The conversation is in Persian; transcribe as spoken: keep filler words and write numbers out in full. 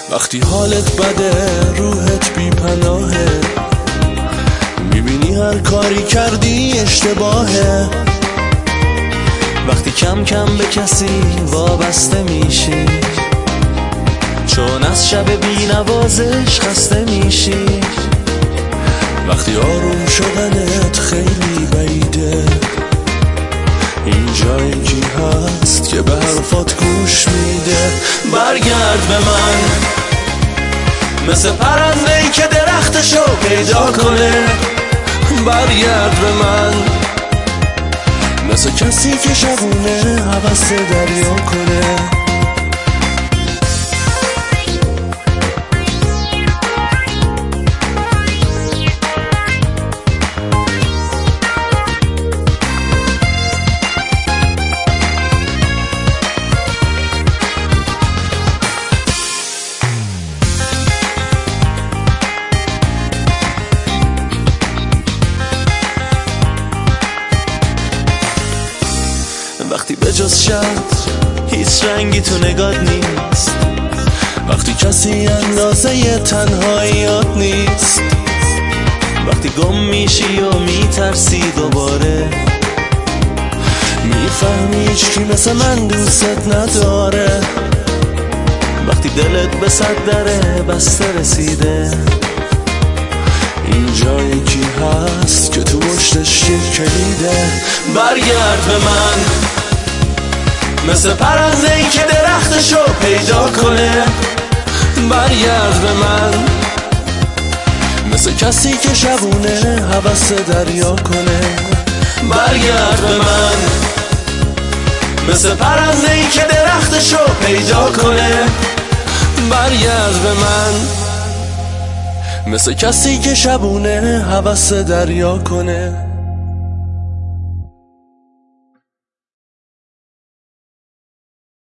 وقتی حالت بده روحت بی پناهه، میبینی هر کاری کردی اشتباهه. وقتی کم کم به کسی وابسته میشی، چون از شب بی نوازش خسته میشی. وقتی آروم شدنت خیلی بعیده، اینجا یکی هست که به حرفات گوش میده. برگرد به من مثل پرنده‌ای که درختشو پیدا کنه. برگرد به من مثل کسی که شبونه هوس دریا کنه. وقتی به جز شب هیچ رنگی تو نگات نیست، وقتی کسی اندازه تنهاییات نیست، وقتی گم میشی و میترسی دوباره، میفهمی هیچکی مثل من دوست نداره. وقتی دلت به صد دره بسته رسیده، اینجا یکی هست که تو پشتش یک کلیده. برگرد به من مثل پرنده‌ای که درختشو پیدا کنه. برگرد به من مثل کسی که شبونه هوس دریا کنه. برگرد به من مثل پرنده‌ای که درختشو پیدا کنه. برگرد به من مثل کسی که شبونه هوس دریا کنه.